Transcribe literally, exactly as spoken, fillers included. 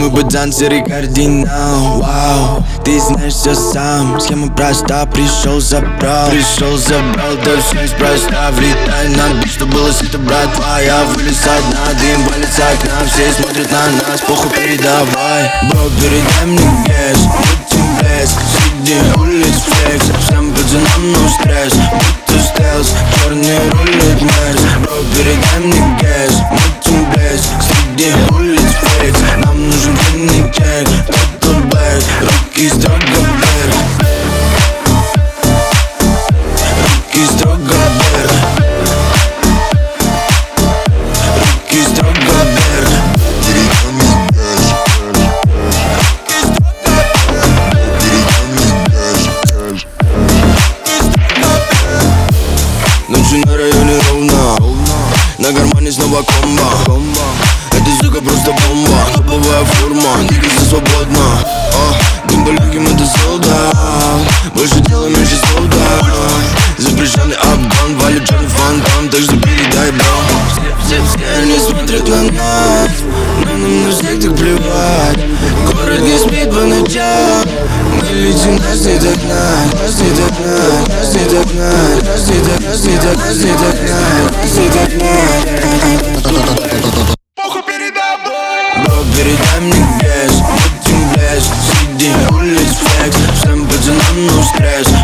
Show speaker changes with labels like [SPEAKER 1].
[SPEAKER 1] мы бы танцеры кардинал. Вау, ты знаешь все сам. Схема проста, пришел, забрал. Пришел, забрал, да все неспроста. Влетай на бит, что было сито, братва. Я вылез со дна, дым валит с окна. Все смотрят на нас, похуй передавай. Бро, передай мне гэс, будем блеск. Среди улиц флекс, всем пацанам no стресс. Будто стелс, черный рулит мерз. Бро, передай мне гэс, будем блеск. Среди улиц флекс, нам нужен длинный чек. Total black, руки строго вверх. Руки строго вверх. Руки строго вверх. Ночью на районе ровно, на кармане снова комбо. Эта сука просто бомба, топовая форма, двигайся свободно. Дым далеким это солдат, больше дела, меньше солдат. Запрещенный обгон, валит черный фантом, так что передай бро. Все, все, все они смотрят на нас, но нам на всех так плевать. Город не спит по ночам, мы летим, нас не догнать. Нас не догнать, нас не догнать, нас не догнать, нас не догнать, нас не догнать, нас не догнать. Бро, передай мне гэс, будем блеск. Среди улиц флекс, всем пацанам no стресс.